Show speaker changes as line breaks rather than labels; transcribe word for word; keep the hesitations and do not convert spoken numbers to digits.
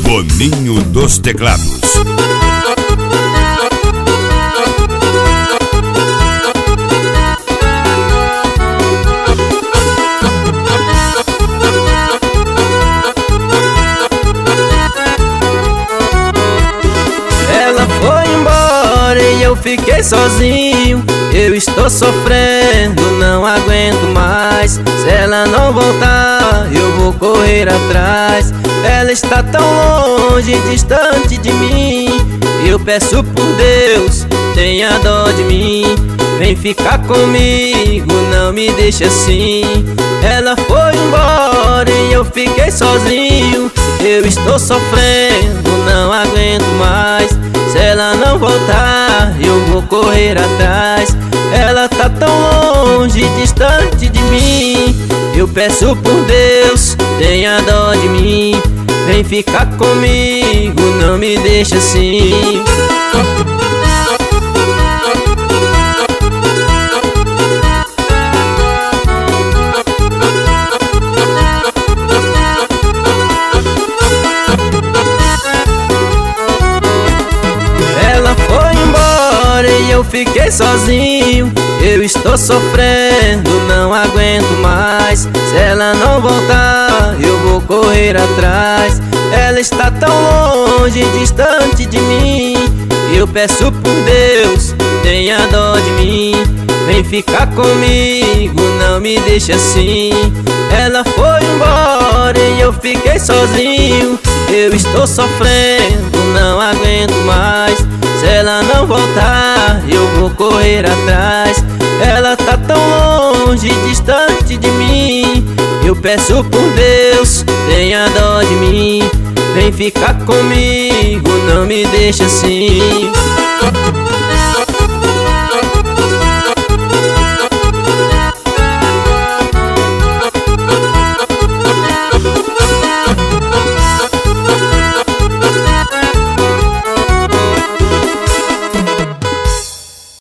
Boninho dos Teclados.
Ela foi embora e eu fiquei sozinho. Eu estou sofrendo, não aguento mais. Se ela não voltar, eu vou correr atrás. Ela está tão longe, distante de mim. Eu peço por Deus, tenha dó de mim. Vem ficar comigo, não me deixe assim. Ela foi embora e eu fiquei sozinho. Eu estou sofrendo, não aguento mais. Se ela não voltar, eu vou correr atrás. Ela tá tão longe, distante de mim. Eu peço por Deus, tenha dó de mim. Vem ficar comigo, não me deixa assim. Ela foi embora e eu fiquei sozinho. Eu estou sofrendo, não aguento mais. Se ela não voltar, eu vou correr atrás. Ela está tão longe, distante de mim. Eu peço por Deus, tenha dó de mim. Vem ficar comigo, não me deixe assim. Ela foi embora e eu fiquei sozinho. Eu estou sofrendo, não aguento mais. Se ela não voltar, eu vou correr atrás. Ela tá tão longe, distante de mim. Eu peço por Deus, tenha dó de mim. Vem ficar comigo, não me deixa assim.